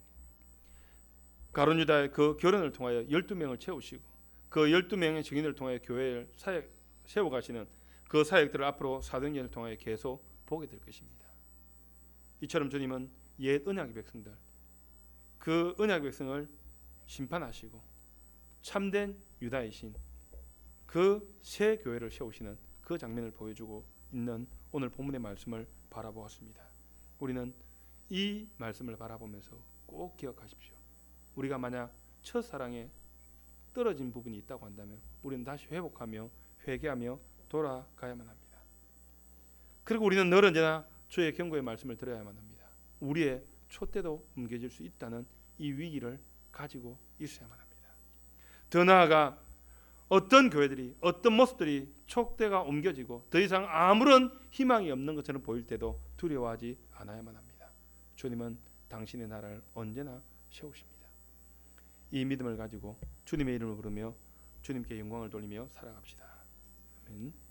S1: 가룟 유다의 그 결혼을 통하여 12명을 채우시고 그 12명의 증인을 통하여 교회를 세워가시는 그 사역들을 앞으로 사도행전을 통하여 계속 보게 될 것입니다. 이처럼 주님은 옛 언약의 백성들, 그 언약의 백성을 심판하시고 참된 유다이신 그 새 교회를 세우시는 그 장면을 보여주고 있는 오늘 본문의 말씀을 바라보았습니다. 우리는 이 말씀을 바라보면서 꼭 기억하십시오. 우리가 만약 첫사랑에 떨어진 부분이 있다고 한다면 우리는 다시 회복하며 회개하며 돌아가야만 합니다. 그리고 우리는 늘 언제나 주의 경고의 말씀을 들어야만 합니다. 우리의 촛대도 옮겨질 수 있다는 이 위기를 가지고 있어야만 합니다. 더 나아가 어떤 교회들이, 어떤 모습들이 촛대가 옮겨지고 더 이상 아무런 희망이 없는 것처럼 보일 때도 두려워하지 않아야만 합니다. 주님은 당신의 나라를 언제나 세우십니다. 이 믿음을 가지고 주님의 이름을 부르며 주님께 영광을 돌리며 살아갑시다. 아멘.